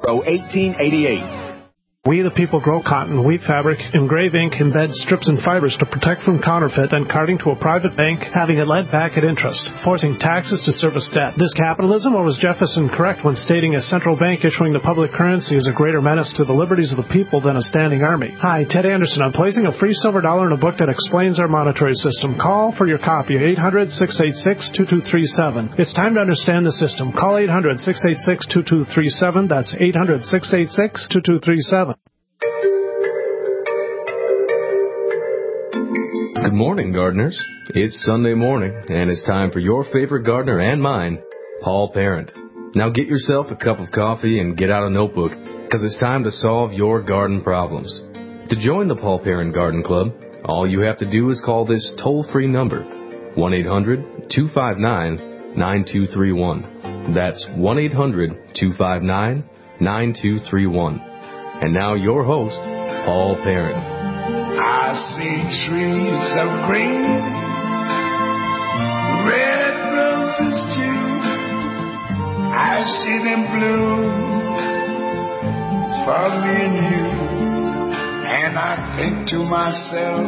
1888. We the people grow cotton, weave fabric, engrave ink, embed strips and fibers to protect from counterfeit, then carting to a private bank, having it lent back at interest, forcing taxes to service debt. This capitalism, or was Jefferson correct when stating a central bank issuing the public currency is a greater menace to the liberties of the people than a standing army? Hi, Ted Anderson. I'm placing a free silver dollar in a book that explains our monetary system. Call for your copy, 800-686-2237. It's time to understand the system. Call 800-686-2237. That's 800-686-2237. Good morning, gardeners. It's Sunday morning, and it's time for your favorite gardener and mine, Paul Parent. Now get yourself a cup of coffee and get out a notebook, because it's time to solve your garden problems. To join the Paul Parent Garden Club, all you have to do is call this toll-free number, 1-800-259-9231. That's 1-800-259-9231. And now your host, Paul Parent. I see trees of green, red roses too. I see them bloom for me and you. And I think to myself,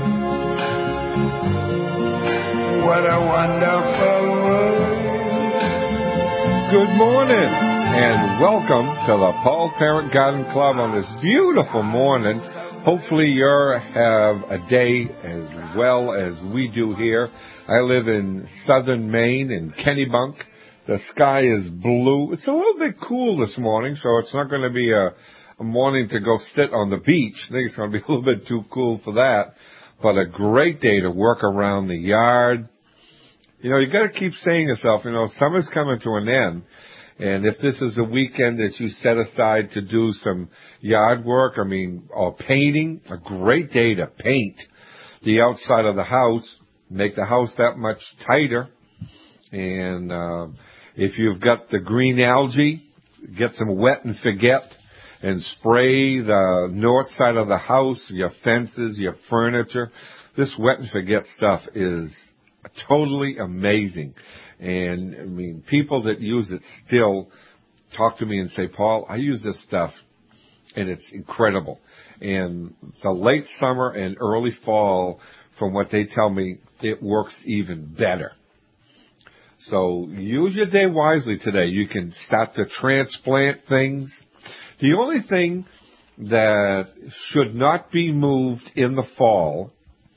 what a wonderful world. Good morning and welcome to the Paul Parent Garden Club on this beautiful morning. Hopefully you have a day as well as we do here. I live in southern Maine in Kennebunk. The sky is blue. It's a little bit cool this morning, so it's not going to be a morning to go sit on the beach. I think it's going to be a little bit too cool for that, but a great day to work around the yard. You know, you got to keep saying to yourself, summer's coming to an end. And if this is a weekend that you set aside to do some yard work, or painting, a great day to paint the outside of the house, make the house that much tighter. And if you've got the green algae, get some wet and forget and spray the north side of the house, your fences, your furniture. This wet and forget stuff is totally amazing. And, people that use it still talk to me and say, Paul, I use this stuff, and it's incredible. And the late summer and early fall, from what they tell me, it works even better. So use your day wisely today. You can start to transplant things. The only thing that should not be moved in the fall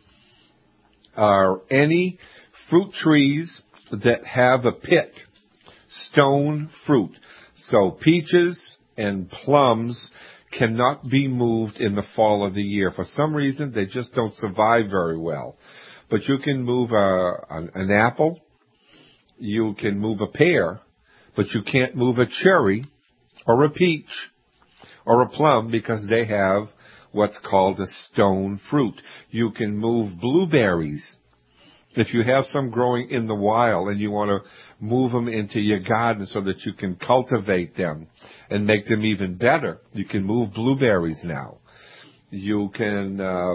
are any fruit trees that have a pit, stone fruit. So peaches and plums cannot be moved in the fall of the year. For some reason, they just don't survive very well. But you can move an apple, you can move a pear, but you can't move a cherry or a peach or a plum because they have what's called a stone fruit. You can move blueberries. If you have some growing in the wild and you want to move them into your garden so that you can cultivate them and make them even better, you can move blueberries now. You can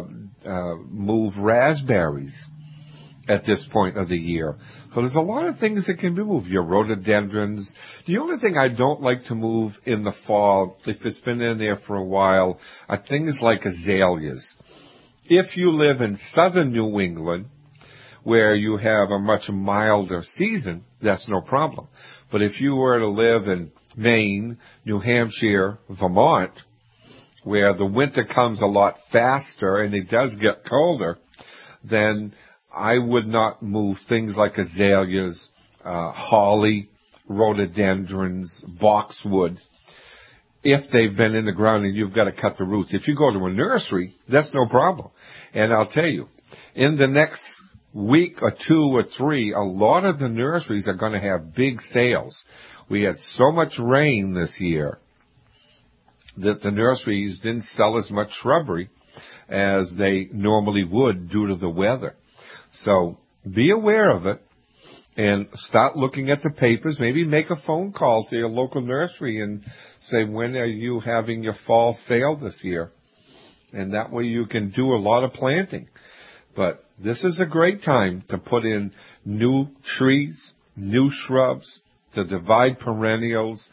move raspberries at this point of the year. So there's a lot of things that can be moved. Your rhododendrons. The only thing I don't like to move in the fall, if it's been in there for a while, are things like azaleas. If you live in southern New England, where you have a much milder season, that's no problem. But if you were to live in Maine, New Hampshire, Vermont, where the winter comes a lot faster and it does get colder, then I would not move things like azaleas, holly, rhododendrons, boxwood, if they've been in the ground and you've got to cut the roots. If you go to a nursery, that's no problem. And I'll tell you, in the next week or 2 or 3, a lot of the nurseries are going to have big sales. We had so much rain this year that the nurseries didn't sell as much shrubbery as they normally would due to the weather. So be aware of it and start looking at the papers. Maybe make a phone call to your local nursery and say, when are you having your fall sale this year? And that way you can do a lot of planting. But this is a great time to put in new trees, new shrubs, to divide perennials.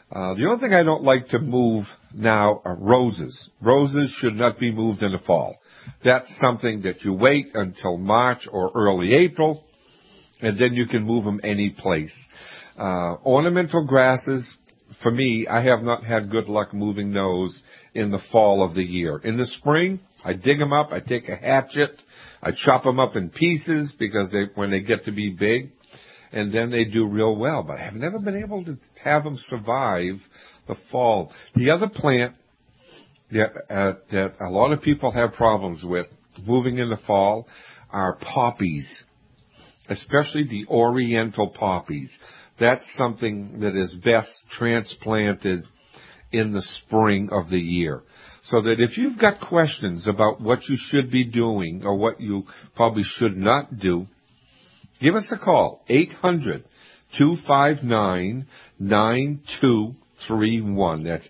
The only thing I don't like to move now are roses. Roses should not be moved in the fall. That's something that you wait until March or early April, and then you can move them any place. Ornamental grasses, for me, I have not had good luck moving those in the fall of the year. In the spring, I dig them up, I take a hatchet, I chop them up in pieces because when they get to be big, and then they do real well. But I have never been able to have them survive the fall. The other plant that a lot of people have problems with moving in the fall are poppies, especially the oriental poppies. That's something that is best transplanted in the spring of the year. So that if you've got questions about what you should be doing or what you probably should not do, give us a call, 800-259-9231. That's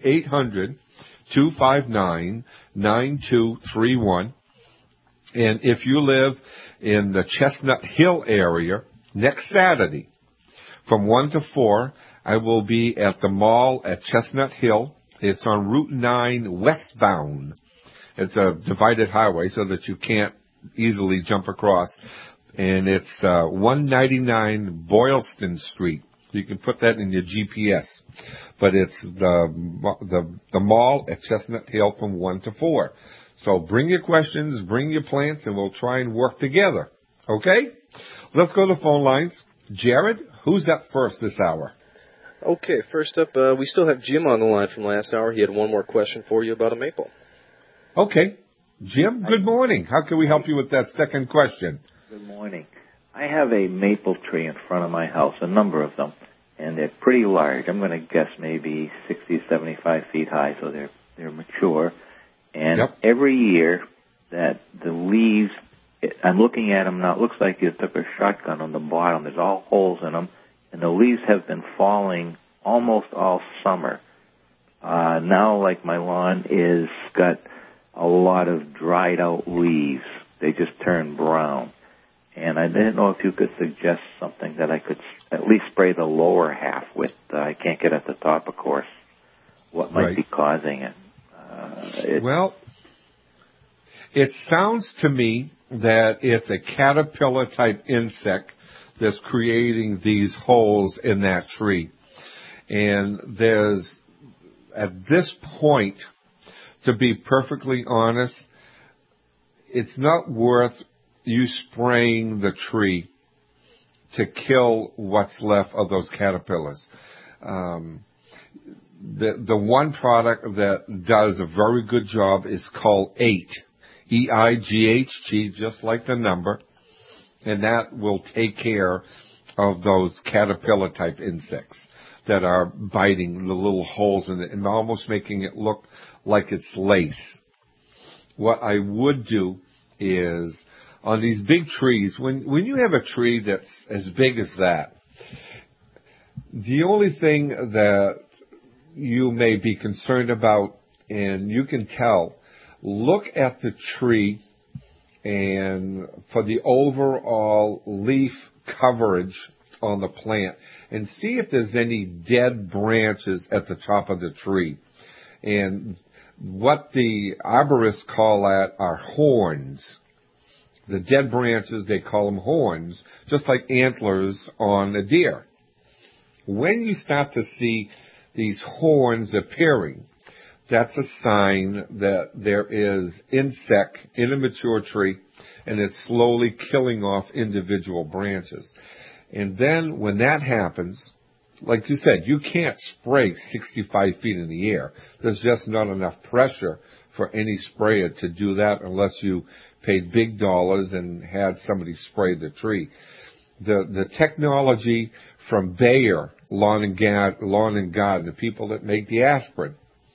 800-259-9231. And if you live in the Chestnut Hill area, next Saturday, from 1 to 4, I will be at the mall at Chestnut Hill. It's on Route 9 westbound. It's a divided highway so that you can't easily jump across. And it's 199 Boylston Street. You can put that in your GPS. But it's the mall at Chestnut Hill from 1 to 4. So bring your questions, bring your plants, and we'll try and work together. Okay? Let's go to the phone lines. Jared, who's up first this hour? Okay, first up, we still have Jim on the line from last hour. He had one more question for you about a maple. Okay. Jim, good morning. How can we help you with that second question? Good morning. I have a maple tree in front of my house, a number of them, and they're pretty large. I'm going to guess maybe 60, 75 feet high, so they're mature. And every year that the leaves, I'm looking at them now, it looks like you took a shotgun on the bottom. There's all holes in them, and the leaves have been falling almost all summer. Now, like my lawn is got a lot of dried out leaves. They just turn brown. And I didn't know if you could suggest something that I could at least spray the lower half with. I can't get at the top, of course. What might be causing it? Well, it sounds to me that it's a caterpillar-type insect that's creating these holes in that tree. And there's, at this point, to be perfectly honest, it's not worth you spraying the tree to kill what's left of those caterpillars. The one product that does a very good job is called EIGHT, E-I-G-H-T, just like the number, and that will take care of those caterpillar-type insects that are biting the little holes in it and almost making it look like it's lace. What I would do is, on these big trees, when you have a tree that's as big as that, the only thing that you may be concerned about, and you can tell, look at the tree and for the overall leaf coverage on the plant and see if there's any dead branches at the top of the tree. And what the arborists call that are horns. The dead branches, they call them horns, just like antlers on a deer. When you start to see these horns appearing, that's a sign that there is insect in a mature tree and it's slowly killing off individual branches. And then when that happens, like you said, you can't spray 65 feet in the air. There's just not enough pressure for any sprayer to do that unless you paid big dollars and had somebody spray the tree. The technology from Bayer Lawn and Garden, the people that make the aspirin,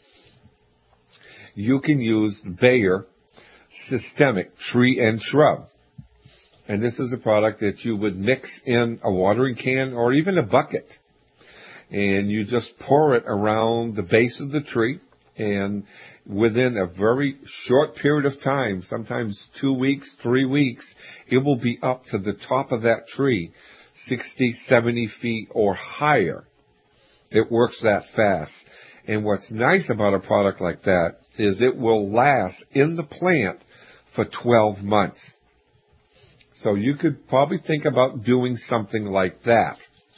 you can use Bayer Systemic Tree and Shrub. And this is a product that you would mix in a watering can or even a bucket. And you just pour it around the base of the tree. And within a very short period of time, sometimes 2 weeks, 3 weeks, it will be up to the top of that tree, 60, 70 feet or higher. It works that fast. And what's nice about a product like that is it will last in the plant for 12 months. So you could probably think about doing something like that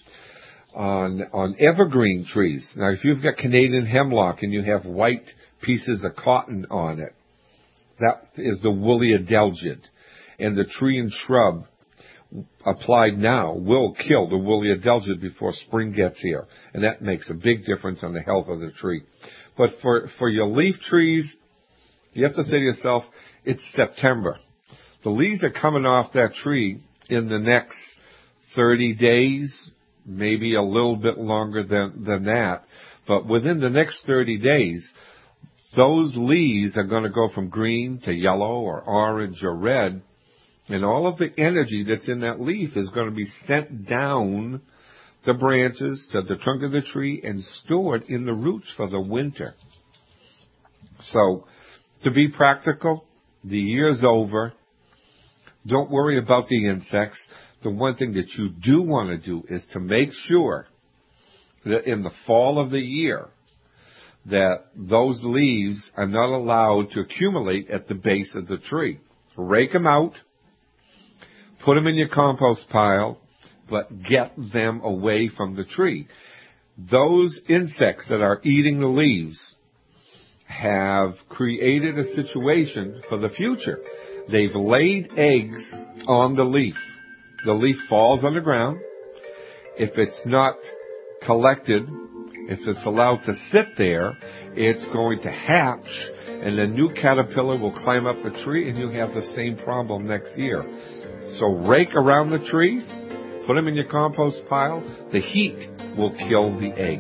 on evergreen trees. Now, if you've got Canadian hemlock and you have white pieces of cotton on it, that is the woolly adelgid. And the tree and shrub applied now will kill the woolly adelgid before spring gets here. And that makes a big difference on the health of the tree. But for your leaf trees, you have to say to yourself, it's September. The leaves are coming off that tree in the next 30 days, maybe a little bit longer than that. But within the next 30 days, those leaves are going to go from green to yellow or orange or red. And all of the energy that's in that leaf is going to be sent down the branches to the trunk of the tree and stored in the roots for the winter. So, to be practical, the year's over. Don't worry about the insects. The one thing that you do want to do is to make sure that in the fall of the year that those leaves are not allowed to accumulate at the base of the tree. Rake them out. Put them in your compost pile, but get them away from the tree. Those insects that are eating the leaves have created a situation for the future. They've laid eggs on the leaf. The leaf falls on the ground. If it's not collected, if it's allowed to sit there, it's going to hatch, and the new caterpillar will climb up the tree, and you'll have the same problem next year. So rake around the trees, put them in your compost pile. The heat will kill the egg.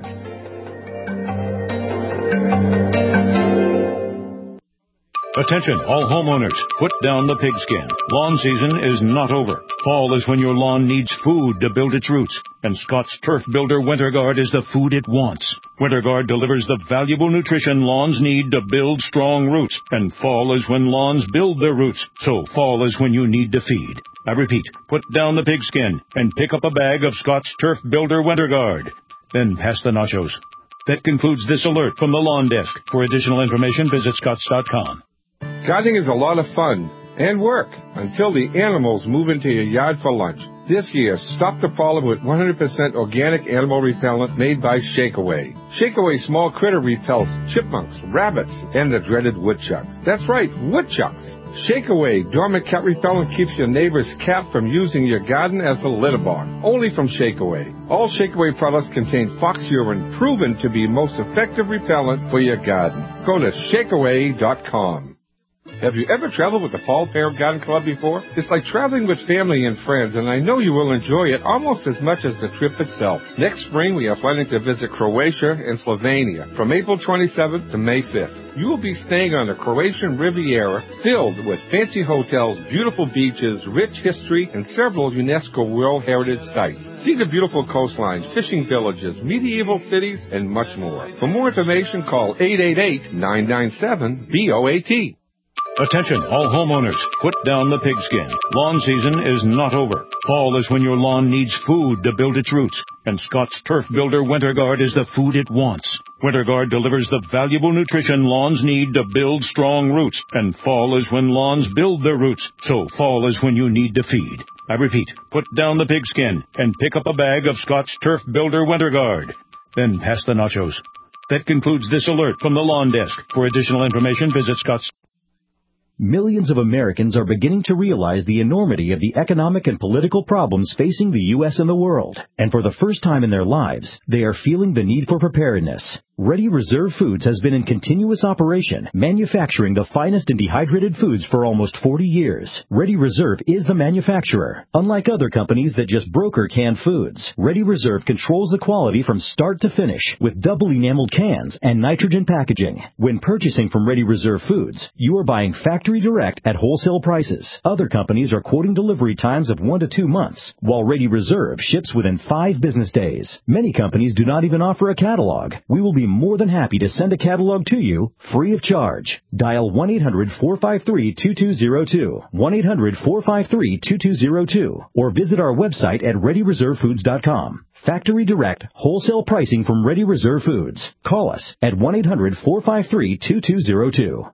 Attention, all homeowners, put down the pigskin. Lawn season is not over. Fall is when your lawn needs food to build its roots, and Scott's Turf Builder WinterGuard is the food it wants. WinterGuard delivers the valuable nutrition lawns need to build strong roots, and fall is when lawns build their roots, so fall is when you need to feed. I repeat, put down the pigskin and pick up a bag of Scott's Turf Builder WinterGuard. Then pass the nachos. That concludes this alert from the Lawn Desk. For additional information, visit scotts.com. Gardening is a lot of fun and work until the animals move into your yard for lunch. This year, stop the problem with 100% organic animal repellent made by Shakeaway. Shakeaway small critter repels chipmunks, rabbits, and the dreaded woodchucks. That's right, woodchucks. Shakeaway dormant cat repellent keeps your neighbor's cat from using your garden as a litter box. Only from Shakeaway. All Shakeaway products contain fox urine, proven to be most effective repellent for your garden. Go to shakeaway.com. Have you ever traveled with the Paul Parent Garden Club before? It's like traveling with family and friends, and I know you will enjoy it almost as much as the trip itself. Next spring, we are planning to visit Croatia and Slovenia from April 27th to May 5th. You will be staying on the Croatian Riviera, filled with fancy hotels, beautiful beaches, rich history, and several UNESCO World Heritage sites. See the beautiful coastline, fishing villages, medieval cities, and much more. For more information, call 888-997-BOAT. Attention, all homeowners, put down the pigskin. Lawn season is not over. Fall is when your lawn needs food to build its roots, and Scott's Turf Builder WinterGuard is the food it wants. WinterGuard delivers the valuable nutrition lawns need to build strong roots, and fall is when lawns build their roots, so fall is when you need to feed. I repeat, put down the pigskin and pick up a bag of Scott's Turf Builder WinterGuard. Then pass the nachos. That concludes this alert from the Lawn Desk. For additional information, visit Scott's. Millions of Americans are beginning to realize the enormity of the economic and political problems facing the U.S. and the world. And for the first time in their lives, they are feeling the need for preparedness. Ready Reserve Foods has been in continuous operation, manufacturing the finest in dehydrated foods for almost 40 years. Ready Reserve is the manufacturer. Unlike other companies that just broker canned foods, Ready Reserve controls the quality from start to finish with double enameled cans and nitrogen packaging. When purchasing from Ready Reserve Foods, you are buying factory direct at wholesale prices. Other companies are quoting delivery times of 1 to 2 months, while Ready Reserve ships within 5 business days. Many companies do not even offer a catalog. We will be be more than happy to send a catalog to you free of charge. Dial 1-800-453-2202, 1-800-453-2202, or visit our website at ReadyReserveFoods.com. Factory direct, wholesale pricing from Ready Reserve Foods. Call us at 1-800-453-2202.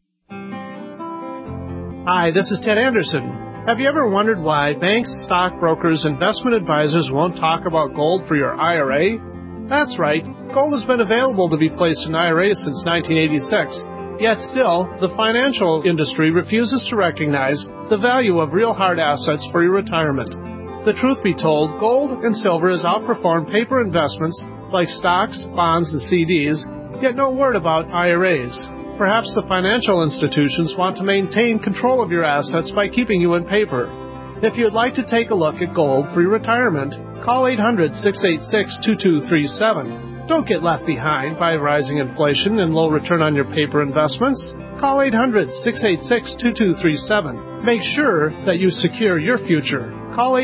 Hi, this is Ted Anderson. Have you ever wondered why banks, stockbrokers, investment advisors won't talk about gold for your IRA? That's right. Gold has been available to be placed in IRAs since 1986. Yet still, the financial industry refuses to recognize the value of real hard assets for your retirement. The truth be told, gold and silver has outperformed paper investments like stocks, bonds, and CDs, yet no word about IRAs. Perhaps the financial institutions want to maintain control of your assets by keeping you in paper. If you'd like to take a look at gold for your retirement, call 800-686-2237. Don't get left behind by rising inflation and low return on your paper investments. Call 800-686-2237. Make sure that you secure your future. Call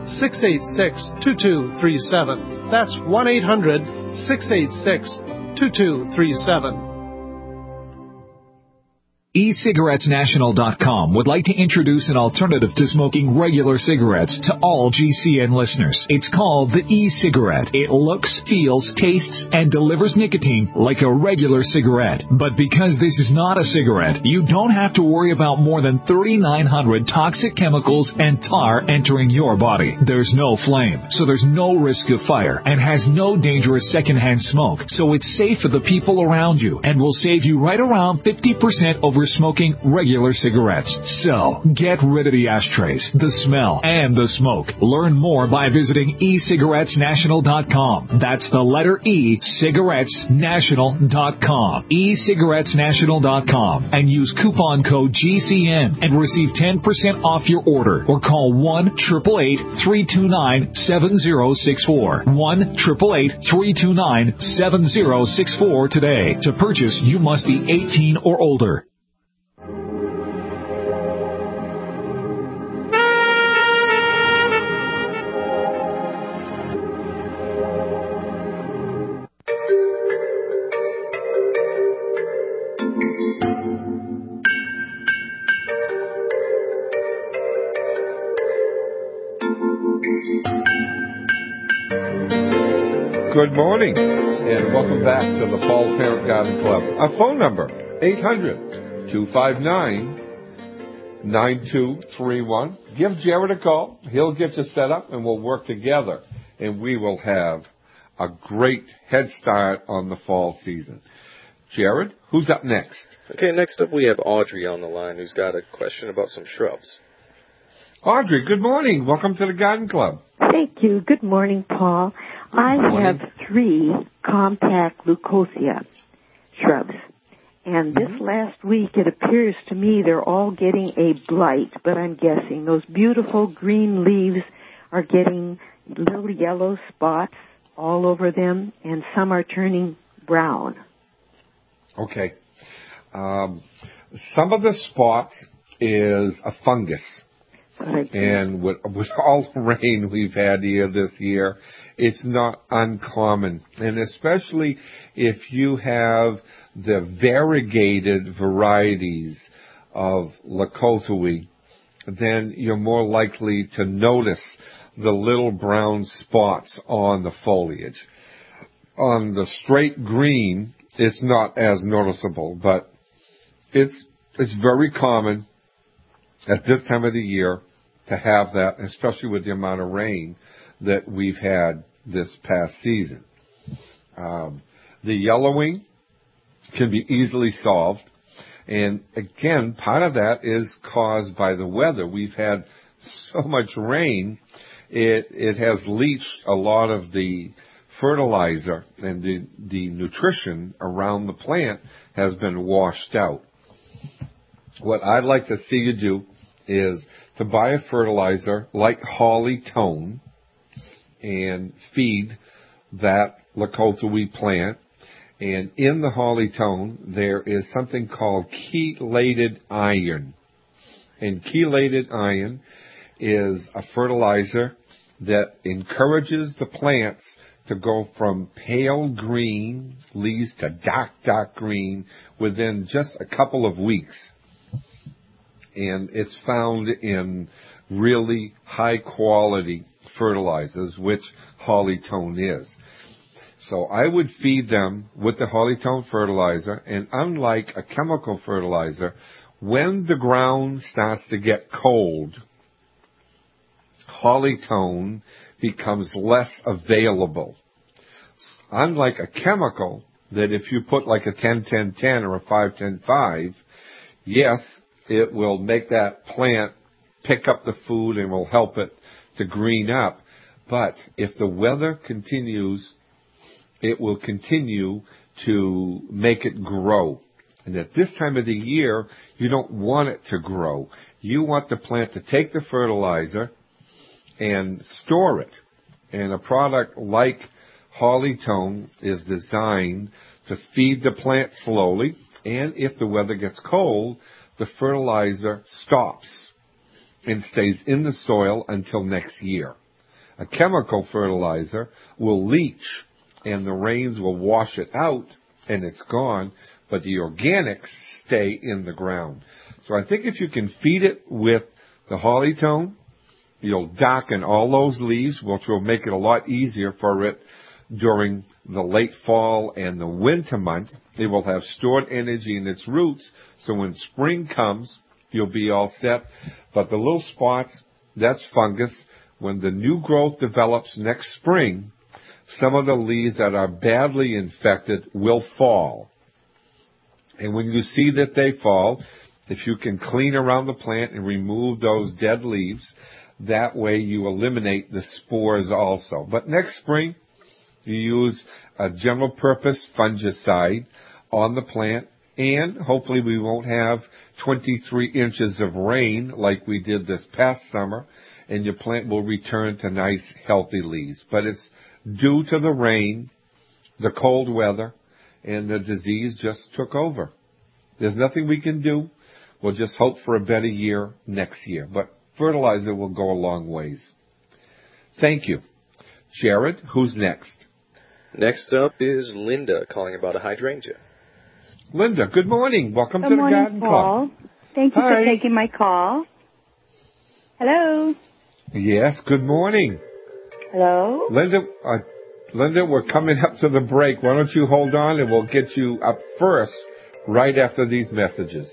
800-686-2237. That's 1-800-686-2237. eCigarettesNational.com would like to introduce an alternative to smoking regular cigarettes to all GCN listeners. It's called the e-cigarette. It looks, feels, tastes, and delivers nicotine like a regular cigarette. But because this is not a cigarette, you don't have to worry about more than 3,900 toxic chemicals and tar entering your body. There's no flame, so there's no risk of fire, and has no dangerous secondhand smoke, so it's safe for the people around you and will save you right around 50% over smoking regular cigarettes. So, get rid of the ashtrays, the smell, and the smoke. Learn more by visiting eCigarettesNational.com. That's the letter E, cigarettesnational.com. eCigarettesNational.com. And use coupon code GCN and receive 10% off your order. Or call 1-888-329-7064. 1-888-329-7064 today. To purchase, you must be 18 or older. Good morning, and welcome back to the Paul Parent Garden Club. Our phone number, 800-259-9231. Give Jared a call. He'll get you set up, and we'll work together, and we will have a great head start on the fall season. Jared, who's up next? Okay, next up we have Audrey on the line who's got a question about some shrubs. Audrey, good morning. Welcome to the Garden Club. Thank you. Good morning, Paul. I have 3 compact leucosia shrubs. And this last week, it appears to me they're all getting a blight, but I'm guessing those beautiful green leaves are getting little yellow spots all over them, and some are turning brown. Okay. Some of the spots is a fungus. And with all the rain we've had here this year, it's not uncommon. And especially if you have the variegated varieties of Leucothoe, then you're more likely to notice the little brown spots on the foliage. On the straight green, it's not as noticeable, but it's very common at this time of the year to have that, especially with the amount of rain that we've had this past season. The yellowing can be easily solved, and again, part of that is caused by the weather. We've had so much rain, it has leached a lot of the fertilizer, and the nutrition around the plant has been washed out. What I'd like to see you do is to buy a fertilizer like Holly Tone and feed that Leucothoe plant. And in the Holly Tone, there is something called chelated iron. And chelated iron is a fertilizer that encourages the plants to go from pale green leaves to dark green within just a couple of weeks. And it's found in really high quality fertilizers, which Hollytone is. So I would feed them with the Hollytone fertilizer, and unlike a chemical fertilizer, when the ground starts to get cold, Hollytone becomes less available. Unlike a chemical, that if you put like a 10-10-10 or a 5-10-5, yes, it will make that plant pick up the food and will help it to green up. But if the weather continues, it will continue to make it grow. And at this time of the year, you don't want it to grow. You want the plant to take the fertilizer and store it. And a product like Hollytone is designed to feed the plant slowly, and if the weather gets cold, the fertilizer stops and stays in the soil until next year. A chemical fertilizer will leach, and the rains will wash it out, and it's gone, but the organics stay in the ground. So I think if you can feed it with the Hollytone, you'll darken all those leaves, which will make it a lot easier for it during the late fall and the winter months. It will have stored energy in its roots, so when spring comes, you'll be all set. But the little spots, that's fungus. When the new growth develops next spring, some of the leaves that are badly infected will fall. And when you see that they fall, if you can clean around the plant and remove those dead leaves, that way you eliminate the spores also. But next spring, you use a general purpose fungicide on the plant, and hopefully we won't have 23 inches of rain like we did this past summer, and your plant will return to nice, healthy leaves. But it's due to the rain, the cold weather, and the disease just took over. There's nothing we can do. We'll just hope for a better year next year. But fertilizer will go a long ways. Thank you. Jared, who's next? Next up is Linda calling about a hydrangea. Linda, good morning. Welcome to the morning, Garden Paul. Club. Thank you Hi. for taking my call. Hello. Yes, good morning. Hello. Linda, we're coming up to the break. Why don't you hold on and we'll get you up first right after these messages.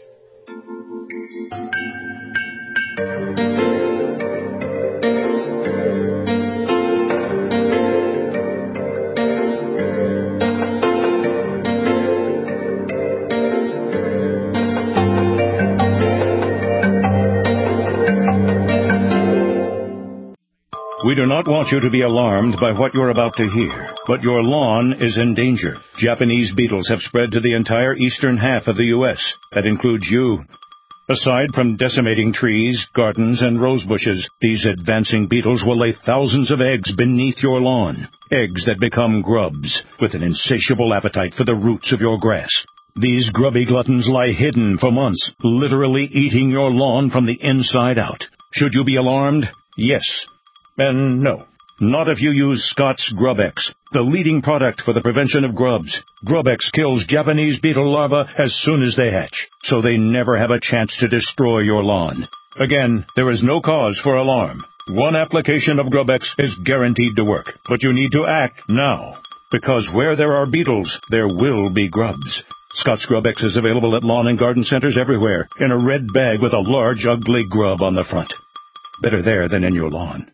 We do not want you to be alarmed by what you're about to hear, but your lawn is in danger. Japanese beetles have spread to the entire eastern half of the U.S. That includes you. Aside from decimating trees, gardens, and rose bushes, these advancing beetles will lay thousands of eggs beneath your lawn. Eggs that become grubs, with an insatiable appetite for the roots of your grass. These grubby gluttons lie hidden for months, literally eating your lawn from the inside out. Should you be alarmed? Yes. And no, not if you use Scott's GrubX, the leading product for the prevention of grubs. GrubX kills Japanese beetle larvae as soon as they hatch, so they never have a chance to destroy your lawn. Again, there is no cause for alarm. One application of GrubX is guaranteed to work, but you need to act now, because where there are beetles, there will be grubs. Scott's GrubX is available at lawn and garden centers everywhere, in a red bag with a large, ugly grub on the front. Better there than in your lawn.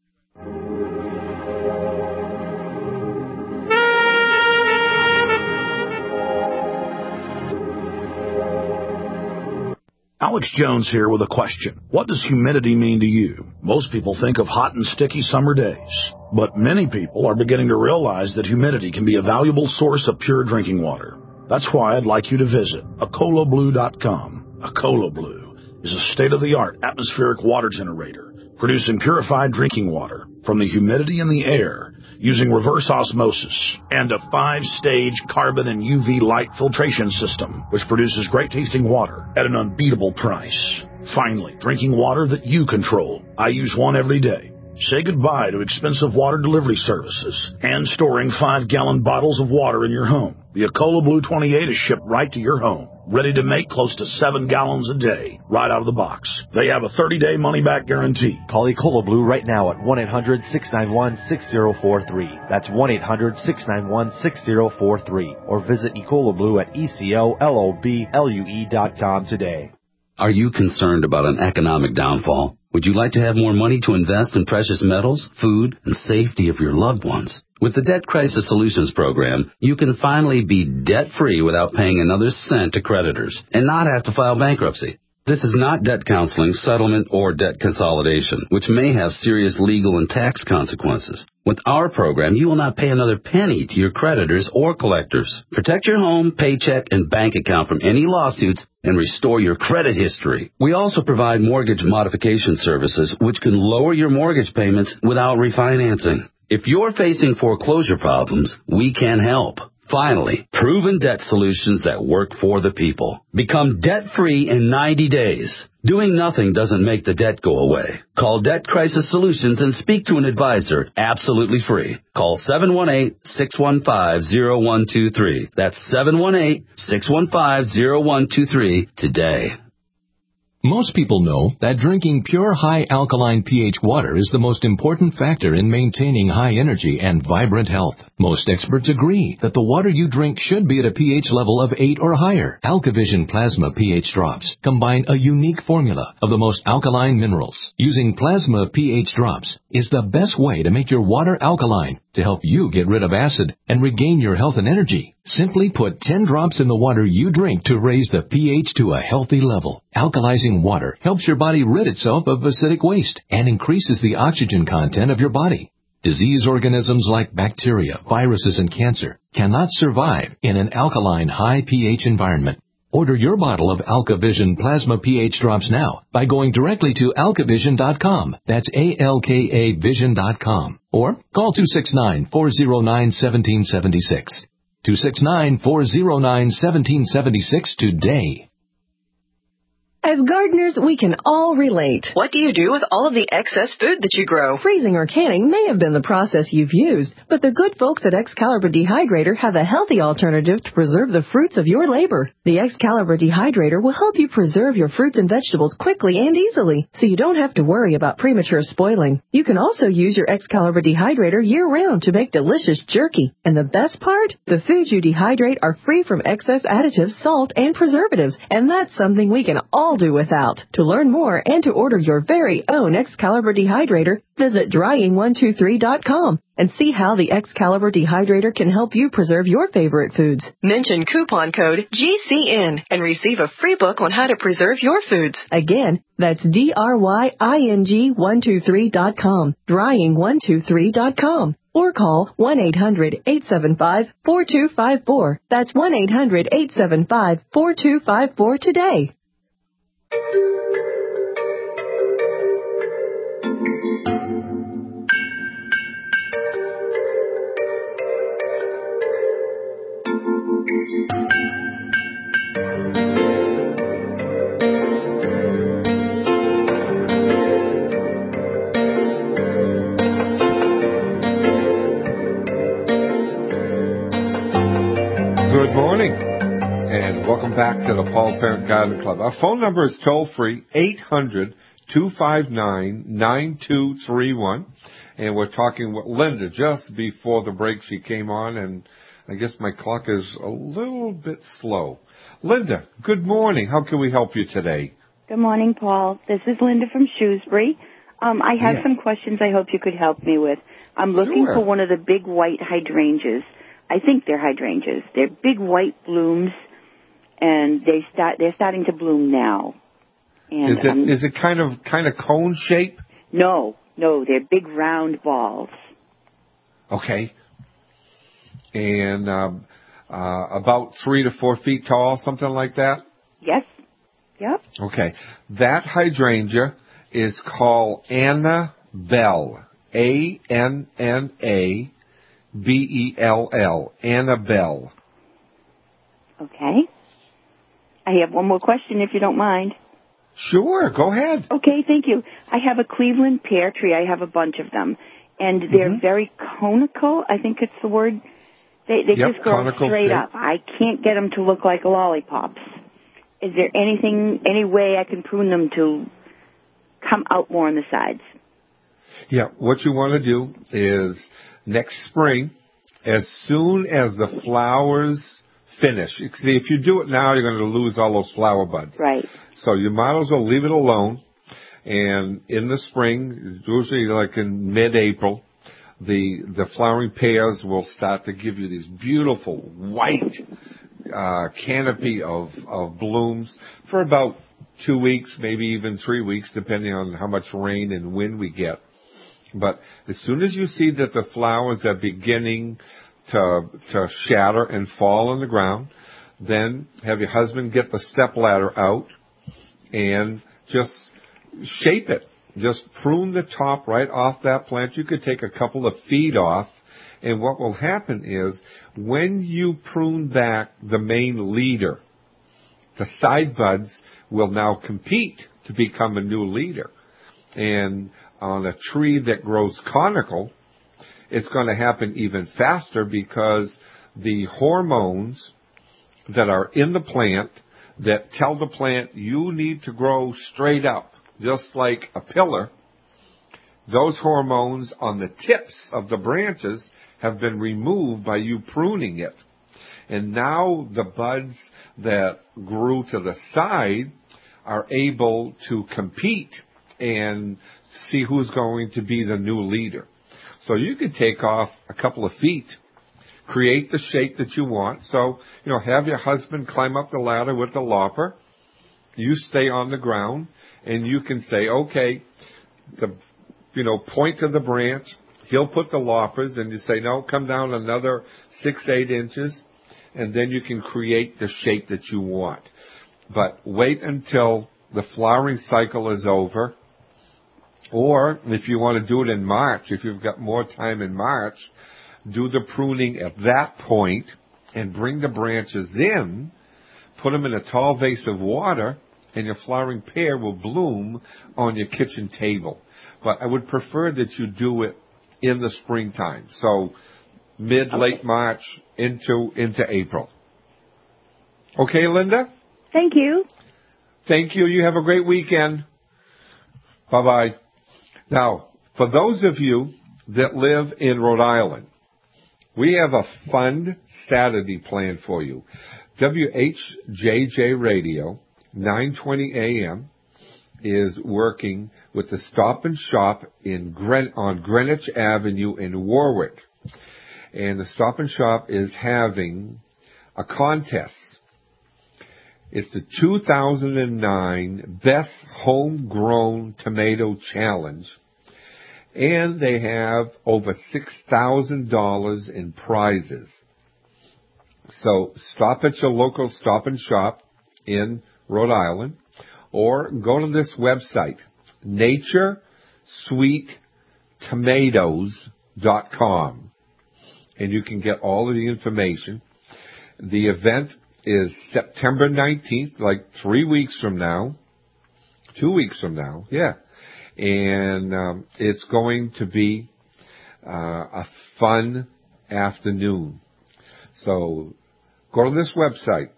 Alex Jones here with a question. What does humidity mean to you? Most people think of hot and sticky summer days, but many people are beginning to realize that humidity can be a valuable source of pure drinking water. That's why I'd like you to visit AcolaBlue.com. Acola Blue is a state-of-the-art atmospheric water generator, producing purified drinking water from the humidity in the air using reverse osmosis and a 5-stage carbon and UV light filtration system, which produces great-tasting water at an unbeatable price. Finally, drinking water that you control. I use one every day. Say goodbye to expensive water delivery services and storing 5-gallon bottles of water in your home. The Ecola Blue 28 is shipped right to your home, ready to make close to 7 gallons a day, right out of the box. They have a 30-day money-back guarantee. Call Ecola Blue right now at 1-800-691-6043. That's 1-800-691-6043. Or visit Ecola Blue at ECOLOBLUE.com today. Are you concerned about an economic downfall? Would you like to have more money to invest in precious metals, food, and safety of your loved ones? With the Debt Crisis Solutions Program, you can finally be debt-free without paying another cent to creditors and not have to file bankruptcy. This is not debt counseling, settlement, or debt consolidation, which may have serious legal and tax consequences. With our program, you will not pay another penny to your creditors or collectors. Protect your home, paycheck, and bank account from any lawsuits and restore your credit history. We also provide mortgage modification services, which can lower your mortgage payments without refinancing. If you're facing foreclosure problems, we can help. Finally, proven debt solutions that work for the people. Become debt-free in 90 days. Doing nothing doesn't make the debt go away. Call Debt Crisis Solutions and speak to an advisor absolutely free. Call 718-615-0123. That's 718-615-0123 today. Most people know that drinking pure high alkaline pH water is the most important factor in maintaining high energy and vibrant health. Most experts agree that the water you drink should be at a pH level of 8 or higher. AlkaVision Plasma pH drops combine a unique formula of the most alkaline minerals. Using Plasma pH drops is the best way to make your water alkaline to help you get rid of acid and regain your health and energy. Simply put 10 drops in the water you drink to raise the pH to a healthy level. Alkalizing water helps your body rid itself of acidic waste and increases the oxygen content of your body. Disease organisms like bacteria, viruses, and cancer cannot survive in an alkaline high pH environment. Order your bottle of AlkaVision Plasma pH drops now by going directly to alkavision.com. That's ALKAvision.com. Or call 269-409-1776. 269-409-1776 today. As gardeners, we can all relate. What do you do with all of the excess food that you grow? Freezing or canning may have been the process you've used, but the good folks at Excalibur Dehydrator have a healthy alternative to preserve the fruits of your labor. The Excalibur Dehydrator will help you preserve your fruits and vegetables quickly and easily, so you don't have to worry about premature spoiling. You can also use your Excalibur Dehydrator year-round to make delicious jerky. And the best part? The foods you dehydrate are free from excess additives, salt, and preservatives, and that's something we can all do without. To learn more and to order your very own Excalibur Dehydrator, visit drying123.com and see how the Excalibur Dehydrator can help you preserve your favorite foods. Mention coupon code GCN and receive a free book on how to preserve your foods. Again, that's DRYING123.com, drying123.com. Or call 1-800-875-4254. That's 1-800-875-4254 today. Good morning, and welcome back to the Paul Parent Garden Club. Our phone number is toll-free, 800-259-9231, and we're talking with Linda. Just before the break, she came on, and I guess my clock is a little bit slow. Linda, good morning. How can we help you today? Good morning, Paul. This is Linda from Shrewsbury. I have Yes. some questions I hope you could help me with. I'm looking Sure. for one of the big white hydrangeas. I think they're hydrangeas. They're big white blooms, and they're starting to bloom now. And Is it kind of cone shape? No, they're big round balls. Okay. And about 3 to 4 feet tall, something like that? Yes. Yep. Okay. That hydrangea is called Annabelle. Annabell. Annabelle. Okay. I have one more question, if you don't mind. Sure, go ahead. Okay, thank you. I have a Cleveland pear tree. I have a bunch of them, and they're very conical. I think it's the word. They just grow straight up. I can't get them to look like lollipops. Is there any way I can prune them to come out more on the sides? Yeah, what you want to do is next spring, as soon as the flowers finish. See, if you do it now, you're going to lose all those flower buds. Right. So you might as well leave it alone. And in the spring, usually like in mid-April, the flowering pears will start to give you these beautiful white canopy of blooms for about 2 weeks, maybe even 3 weeks, depending on how much rain and wind we get. But as soon as you see that the flowers are beginning to shatter and fall on the ground, then have your husband get the stepladder out and just shape it. Just prune the top right off that plant. You could take a couple of feet off, and what will happen is when you prune back the main leader, the side buds will now compete to become a new leader. And on a tree that grows conical, it's going to happen even faster because the hormones that are in the plant that tell the plant you need to grow straight up, just like a pillar, those hormones on the tips of the branches have been removed by you pruning it. And now the buds that grew to the side are able to compete and see who's going to be the new leader. So you could take off a couple of feet, create the shape that you want. So, have your husband climb up the ladder with the lopper. You stay on the ground, and you can say, okay, point to the branch. He'll put the loppers, and you say, no, come down another 6-8 inches, and then you can create the shape that you want. But wait until the flowering cycle is over. Or if you want to do it in March, if you've got more time in March, do the pruning at that point and bring the branches in, put them in a tall vase of water, and your flowering pear will bloom on your kitchen table. But I would prefer that you do it in the springtime. So late March into April. Okay, Linda? Thank you. Thank you. You have a great weekend. Bye-bye. Now, for those of you that live in Rhode Island, we have a fun Saturday planned for you. WHJJ Radio, 920 AM, is working with the Stop and Shop on Greenwich Avenue in Warwick. And the Stop and Shop is having a contest. It's the 2009 Best Homegrown Tomato Challenge. And they have over $6,000 in prizes. So stop at your local Stop and Shop in Rhode Island, or go to this website, naturesweettomatoes.com, and you can get all of the information. The event is September 19th, like 3 weeks from now, 2 weeks from now, yeah. And it's going to be a fun afternoon. So go to this website,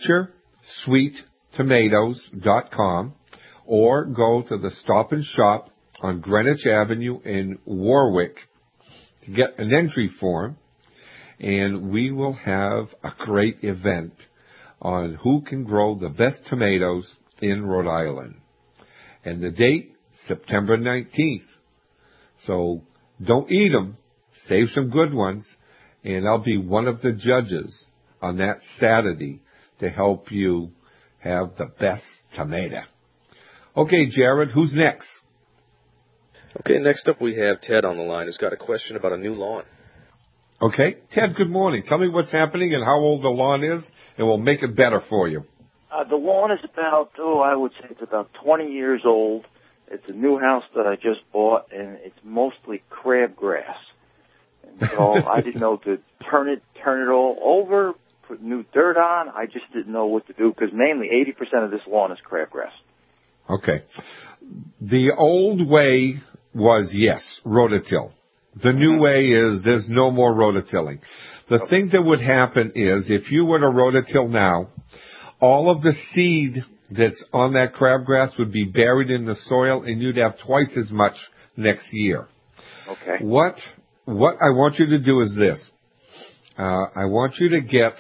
naturesweettomatoes.com, or go to the Stop and Shop on Greenwich Avenue in Warwick to get an entry form, and we will have a great event on who can grow the best tomatoes in Rhode Island. And the date, September 19th. So don't eat them. Save some good ones. And I'll be one of the judges on that Saturday to help you have the best tomato. Okay, Jared, who's next? Okay, next up we have Ted on the line who's got a question about a new lawn. Okay. Ted, good morning. Tell me what's happening and how old the lawn is, and we'll make it better for you. The lawn is about, I would say it's about 20 years old. It's a new house that I just bought, and it's mostly crabgrass. And so I didn't know to turn it all over, put new dirt on. I just didn't know what to do because mainly 80% of this lawn is crabgrass. Okay. The old way was, yes, rototill. The new way is there's no more rototilling. The thing that would happen is if you were to rototill now, all of the seed that's on that crabgrass would be buried in the soil, and you'd have twice as much next year. Okay. What I want you to do is this. I want you to get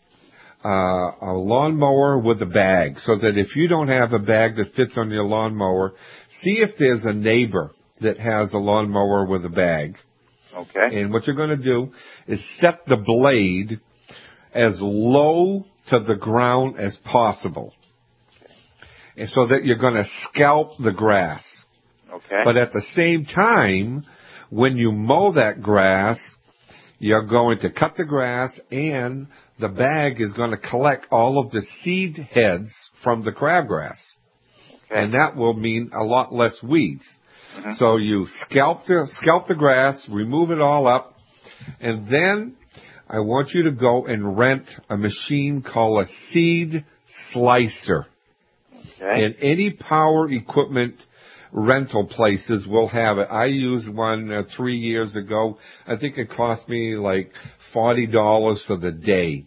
a lawnmower with a bag, so that if you don't have a bag that fits on your lawnmower, see if there's a neighbor that has a lawnmower with a bag. Okay. And what you're going to do is set the blade as low to the ground as possible, and so that you're going to scalp the grass. Okay. But at the same time, when you mow that grass, you're going to cut the grass, and the bag is going to collect all of the seed heads from the crabgrass. Okay. And that will mean a lot less weeds. Mm-hmm. So you scalp the grass, remove it all up, and then I want you to go and rent a machine called a seed slicer. Okay. And any power equipment rental places will have it. I used one 3 years ago. I think it cost me like $40 for the day.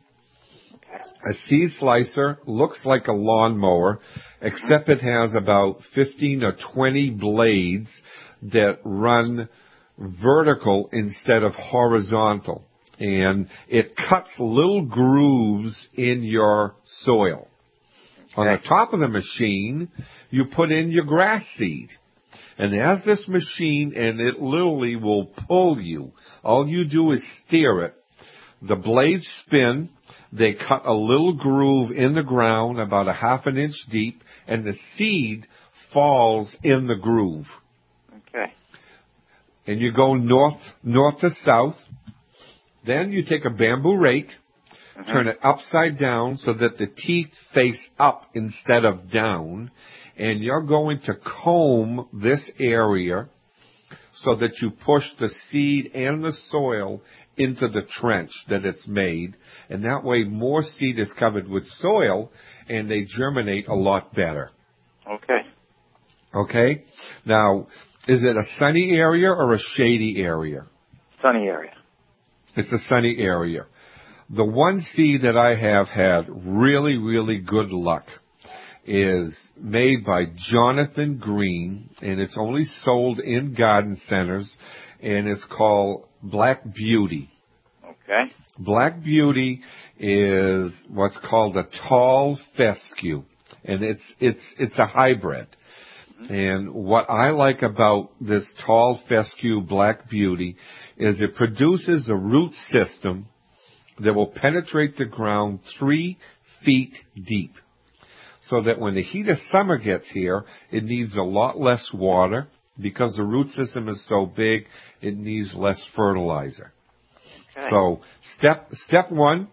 A seed slicer looks like a lawnmower, except it has about 15 or 20 blades that run vertical instead of horizontal. And it cuts little grooves in your soil. On the top of the machine, you put in your grass seed. And as this machine, and it literally will pull you. All you do is steer it. The blades spin. They cut a little groove in the ground about 1/2 inch deep, and the seed falls in the groove. Okay. And you go north to south. Then you take a bamboo rake, turn it upside down so that the teeth face up instead of down, and you're going to comb this area so that you push the seed and the soil into the trench that it's made, and that way more seed is covered with soil and they germinate a lot better. Okay. Okay? Now, is it a sunny area or a shady area? Sunny area. It's a sunny area. The one seed that I have had really, really good luck is made by Jonathan Green, and it's only sold in garden centers, and it's called Black Beauty. Okay. Black Beauty is what's called a tall fescue, and it's a hybrid. And what I like about this tall fescue Black Beauty is it produces a root system that will penetrate the ground 3 feet deep. So that when the heat of summer gets here, it needs a lot less water. Because the root system is so big, it needs less fertilizer. Okay. So step 1,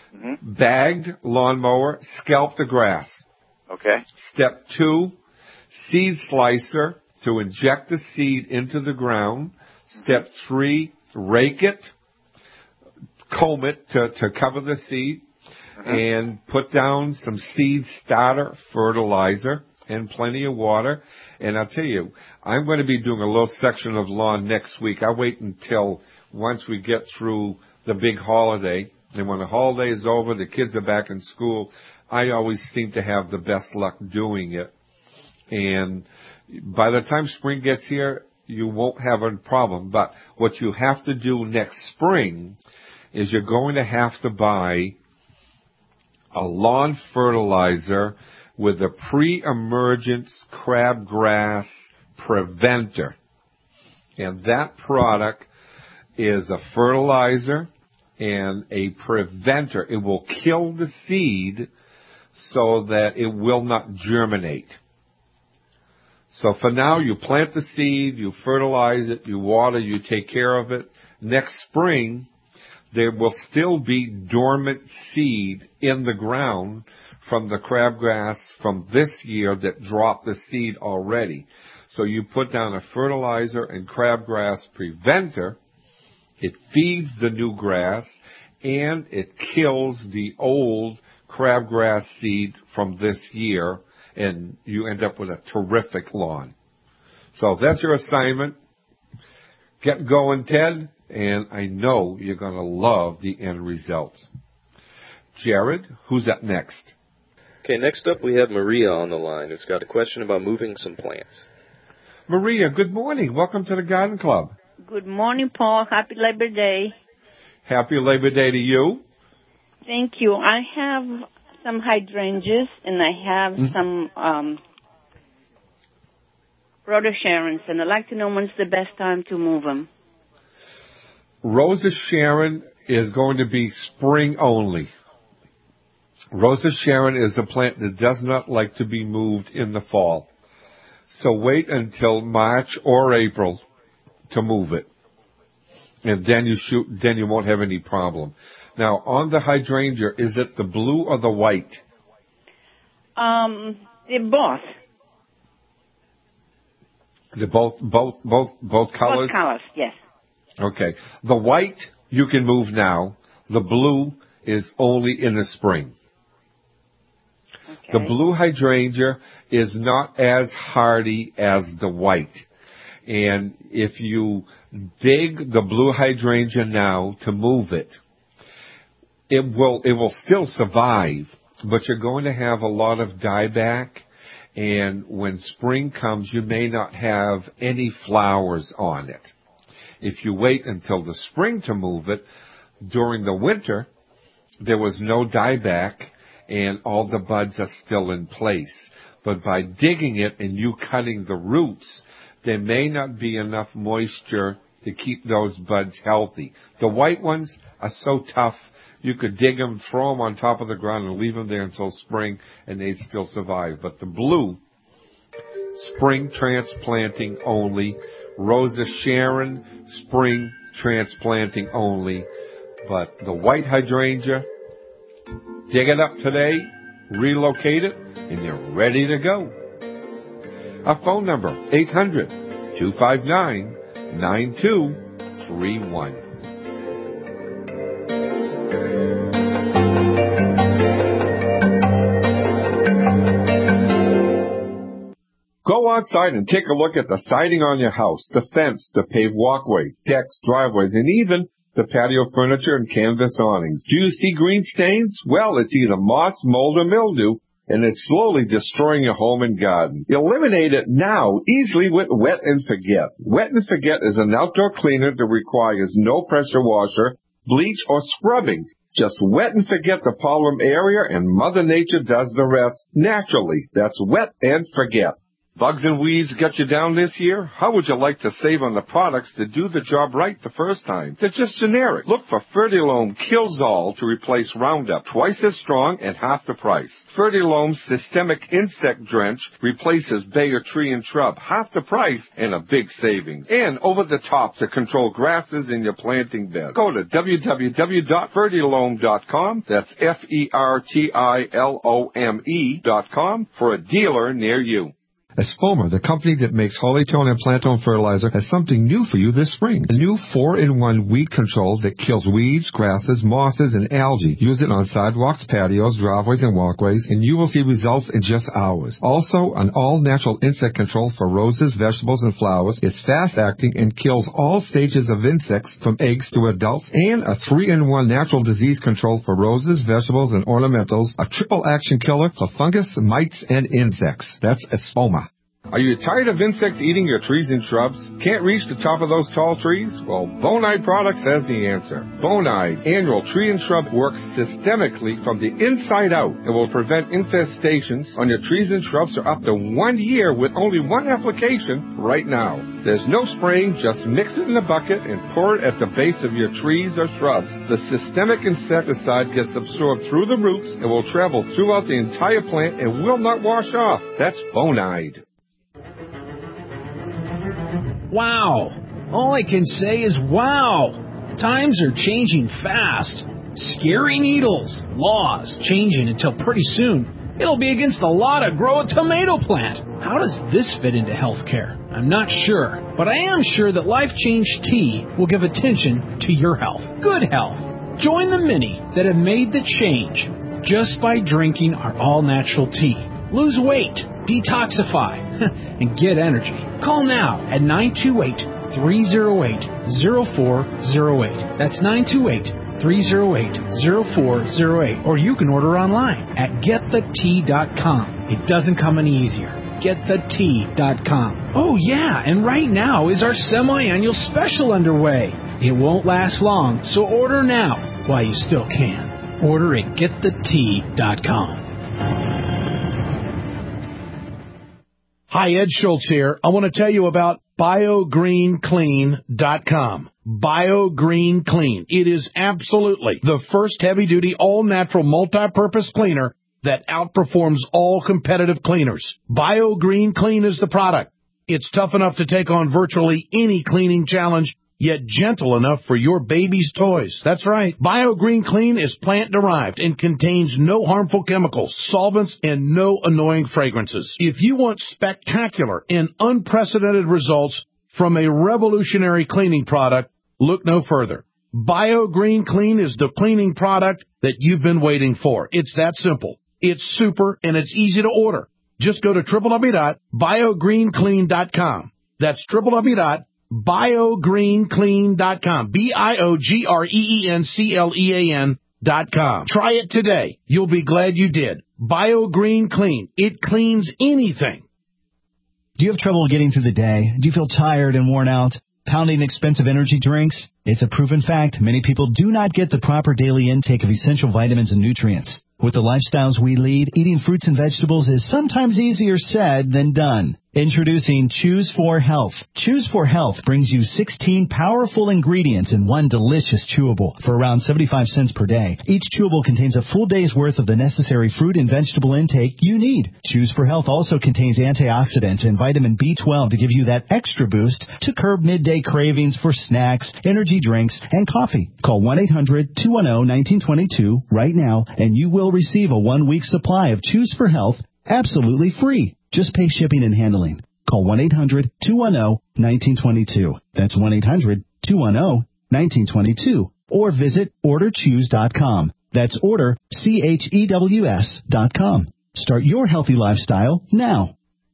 bagged lawnmower, scalp the grass. Okay. Step 2, seed slicer to inject the seed into the ground. Step 3, rake it, comb it to cover the seed, and put down some seed starter fertilizer and plenty of water. And I'll tell you, I'm going to be doing a little section of lawn next week. I wait until once we get through the big holiday. And when the holiday is over, the kids are back in school, I always seem to have the best luck doing it. And by the time spring gets here, you won't have a problem. But what you have to do next spring is you're going to have to buy a lawn fertilizer with a pre-emergence crabgrass preventer. And that product is a fertilizer and a preventer. It will kill the seed so that it will not germinate. So for now, you plant the seed, you fertilize it, you water, you take care of it. Next spring, there will still be dormant seed in the ground from the crabgrass from this year that dropped the seed already. So you put down a fertilizer and crabgrass preventer. It feeds the new grass, and it kills the old crabgrass seed from this year, and you end up with a terrific lawn. So that's your assignment. Get going, Ted, and I know you're going to love the end results. Jared, who's up next? Okay, next up we have Maria on the line, who's got a question about moving some plants. Maria, good morning. Welcome to the Garden Club. Good morning, Paul. Happy Labor Day. Happy Labor Day to you. Thank you. I have some hydrangeas, and I have some rhododendrons, and I'd like to know when's the best time to move them. Rosa Sharon is going to be spring only. Rosa Sharon is a plant that does not like to be moved in the fall. So wait until March or April to move it. And then you won't have any problem. Now, on the hydrangea, is it the blue or the white? They're both. They're both colors? Both colors, yes. Okay. The white you can move now. The blue is only in the spring. Okay. The blue hydrangea is not as hardy as the white. And if you dig the blue hydrangea now to move it, it will still survive, but you're going to have a lot of dieback. And when spring comes, you may not have any flowers on it. If you wait until the spring to move it, during the winter, there was no dieback and all the buds are still in place. But by digging it and you cutting the roots, there may not be enough moisture to keep those buds healthy. The white ones are so tough, you could dig them, throw them on top of the ground, and leave them there until spring, and they'd still survive. But the blue, spring transplanting only. Rosa Sharon, spring transplanting only. But the white hydrangea, dig it up today, relocate it, and you're ready to go. Our phone number, 800-259-9231. Go outside and take a look at the siding on your house, the fence, the paved walkways, decks, driveways, and even the patio furniture and canvas awnings. Do you see green stains? Well, it's either moss, mold, or mildew, and it's slowly destroying your home and garden. Eliminate it now easily with Wet and Forget. Wet and Forget is an outdoor cleaner that requires no pressure washer, bleach, or scrubbing. Just wet and forget the problem area, and Mother Nature does the rest naturally. That's Wet and Forget. Bugs and weeds get you down this year? How would you like to save on the products that do the job right the first time? They're just generic. Look for Fertilome Killzall to replace Roundup, twice as strong and half the price. Fertilome's Systemic Insect Drench replaces Bayer tree and shrub, half the price and a big savings. And over the top to control grasses in your planting bed. Go to www.fertilome.com. That's FERTILOME.com for a dealer near you. Espoma, the company that makes Hollytone and Plantone fertilizer, has something new for you this spring. A new 4-in-1 weed control that kills weeds, grasses, mosses, and algae. Use it on sidewalks, patios, driveways, and walkways, and you will see results in just hours. Also, an all-natural insect control for roses, vegetables, and flowers. It's fast-acting and kills all stages of insects from eggs to adults. And a 3-in-1 natural disease control for roses, vegetables, and ornamentals. A triple-action killer for fungus, mites, and insects. That's Espoma. Are you tired of insects eating your trees and shrubs? Can't reach the top of those tall trees? Well, Bonide Products has the answer. Bonide Annual Tree and Shrub works systemically from the inside out and will prevent infestations on your trees and shrubs for up to 1 year with only one application right now. There's no spraying, just mix it in a bucket and pour it at the base of your trees or shrubs. The systemic insecticide gets absorbed through the roots and will travel throughout the entire plant and will not wash off. That's Bonide. Wow. All I can say is wow. Times are changing fast. Scary needles, laws changing until pretty soon it'll be against the law to grow a tomato plant. How does this fit into healthcare? I'm not sure, but I am sure that Life Change Tea will give attention to your health. Good health. Join the many that have made the change just by drinking our all-natural tea. lose weight, detoxify, and get energy. Call now at 928-308-0408. That's 928-308-0408. Or you can order online at GetTheT.com. It doesn't come any easier. GetTheT.com. Oh, yeah, and right now is our semi-annual special underway. It won't last long, so order now while you still can. Order at GetTheT.com. Hi, Ed Schultz here. I want to tell you about BioGreenClean.com. BioGreen Clean. It is absolutely the first heavy-duty, all-natural, multi-purpose cleaner that outperforms all competitive cleaners. BioGreen Clean is the product. It's tough enough to take on virtually any cleaning challenge, yet gentle enough for your baby's toys. That's right. BioGreen Clean is plant-derived and contains no harmful chemicals, solvents, and no annoying fragrances. If you want spectacular and unprecedented results from a revolutionary cleaning product, look no further. BioGreen Clean is the cleaning product that you've been waiting for. It's that simple. It's super, and it's easy to order. Just go to www.biogreenclean.com. That's www.biogreenclean.com. BioGreenClean.com. Try it today. You'll be glad you did. BioGreen Clean. It cleans anything. Do you have trouble getting through the day? Do you feel tired and worn out? Pounding expensive energy drinks? It's a proven fact. Many people do not get the proper daily intake of essential vitamins and nutrients. With the lifestyles we lead, eating fruits and vegetables is sometimes easier said than done. Introducing Choose 4 Health. Choose 4 Health brings you 16 powerful ingredients in one delicious chewable for around 75 cents per day. Each chewable contains a full day's worth of the necessary fruit and vegetable intake you need. Choose 4 Health also contains antioxidants and vitamin B12 to give you that extra boost to curb midday cravings for snacks, energy drinks, and coffee. Call 1-800-210-1922 right now, and you will receive a 1-week supply of Choose 4 Health absolutely free. Just pay shipping and handling. Call 1-800-210-1922. That's 1-800-210-1922. Or visit orderchoose.com. That's orderchews.com. Start your healthy lifestyle now.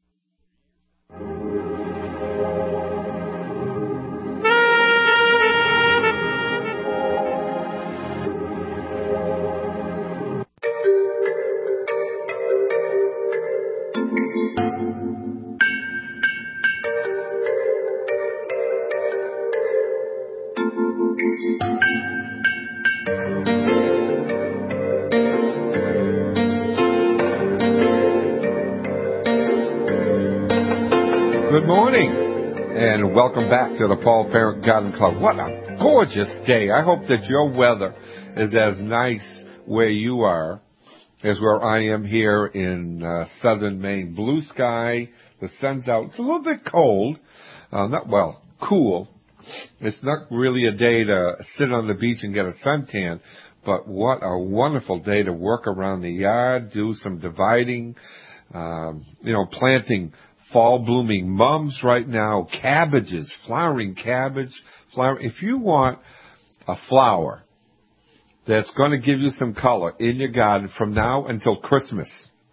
Good morning, and welcome back to the Paul Parent Garden Club. What a gorgeous day. I hope that your weather is as nice where you are as where I am here in southern Maine. Blue sky, the sun's out. It's a little bit cold, cool. It's not really a day to sit on the beach and get a suntan, but what a wonderful day to work around the yard, do some dividing, planting fall blooming mums right now, cabbages, flowering cabbage, If you want a flower that's going to give you some color in your garden from now until Christmas,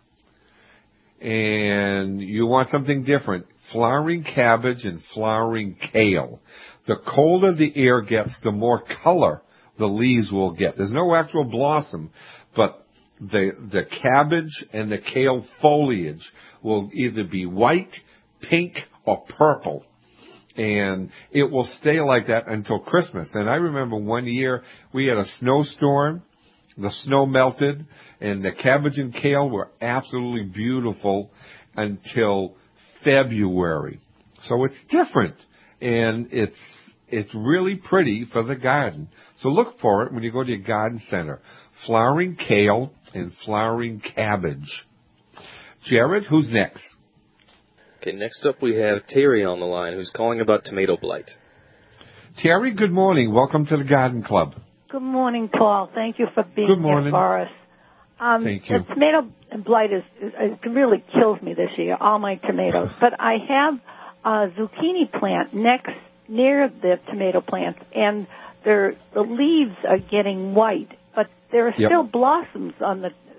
and you want something different, flowering cabbage and flowering kale. The colder the air gets, the more color the leaves will get. There's no actual blossom, but the cabbage and the kale foliage will either be white, pink, or purple. And it will stay like that until Christmas. And I remember one year we had a snowstorm. The snow melted, and the cabbage and kale were absolutely beautiful until February. So it's different, and it's really pretty for the garden. So look for it when you go to your garden center. Flowering kale and flowering cabbage. Jared, who's next? Okay, next up we have Terry on the line, who's calling about tomato blight. Terry, good morning. Welcome to the Garden Club. Good morning, Paul. Thank you for being here for us. Thank you. The tomato blight it really kills me this year, all my tomatoes. But I have a zucchini plant near the tomato plant, and the leaves are getting white, but there are still blossoms on the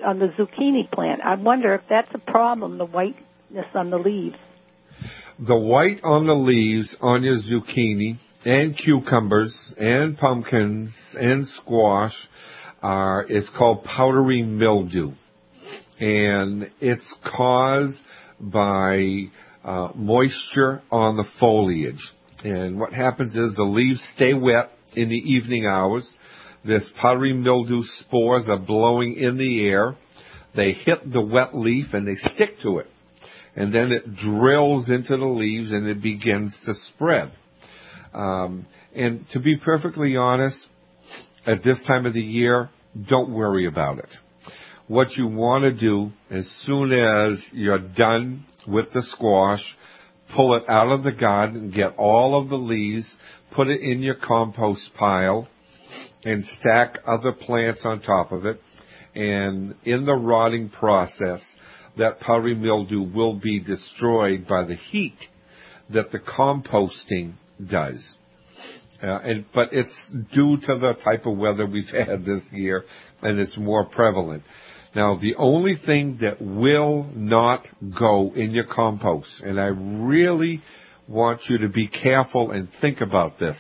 on the zucchini plant. I wonder if that's a problem, the whiteness on the leaves. The white on the leaves on your zucchini and cucumbers and pumpkins and squash is called powdery mildew. And it's caused by moisture on the foliage. And what happens is the leaves stay wet in the evening hours. This powdery mildew spores are blowing in the air. They hit the wet leaf and they stick to it. And then it drills into the leaves and it begins to spread. And to be perfectly honest, at this time of the year, don't worry about it. What you want to do, as soon as you're done with the squash, pull it out of the garden, get all of the leaves, put it in your compost pile, and stack other plants on top of it. And in the rotting process, that powdery mildew will be destroyed by the heat that the composting does. But it's due to the type of weather we've had this year, and it's more prevalent. Now, the only thing that will not go in your compost, and I really want you to be careful and think about this,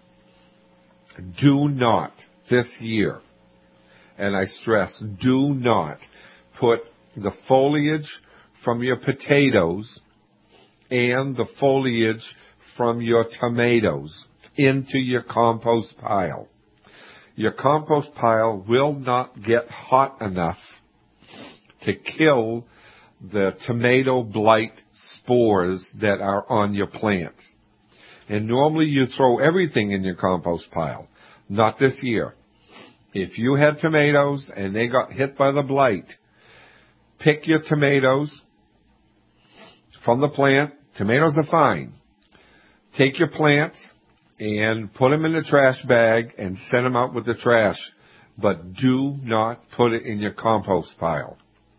do not, this year, and I stress, do not put the foliage from your potatoes and the foliage from your tomatoes into your compost pile. Your compost pile will not get hot enough to kill the tomato blight spores that are on your plants. And normally you throw everything in your compost pile. Not this year. If you had tomatoes and they got hit by the blight, pick your tomatoes from the plant. Tomatoes are fine. Take your plants and put them in the trash bag and send them out with the trash. But do not put it in your compost pile.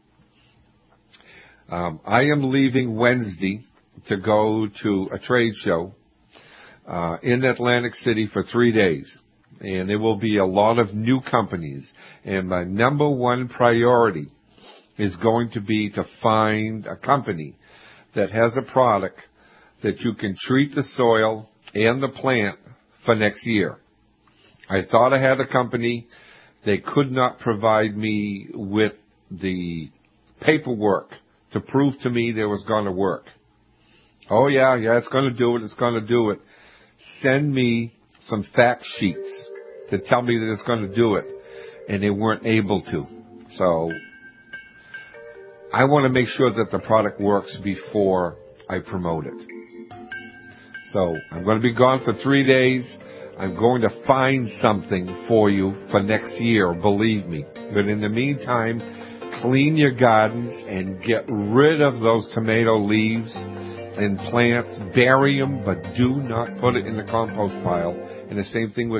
I am leaving Wednesday to go to a trade show in Atlantic City for 3 days. And there will be a lot of new companies. And my number one priority is going to be to find a company that has a product that you can treat the soil and the plant for next year. I thought I had a company. They could not provide me with the paperwork to prove to me that it was going to work. Oh, yeah, it's going to do it. It's going to do it. Send me some fact sheets to tell me that it's going to do it. And they weren't able to. So I want to make sure that the product works before I promote it. So I'm going to be gone for 3 days. I'm going to find something for you for next year, believe me. But in the meantime, clean your gardens and get rid of those tomato leaves and plants. Bury them, but do not put it in the compost pile. And the same thing with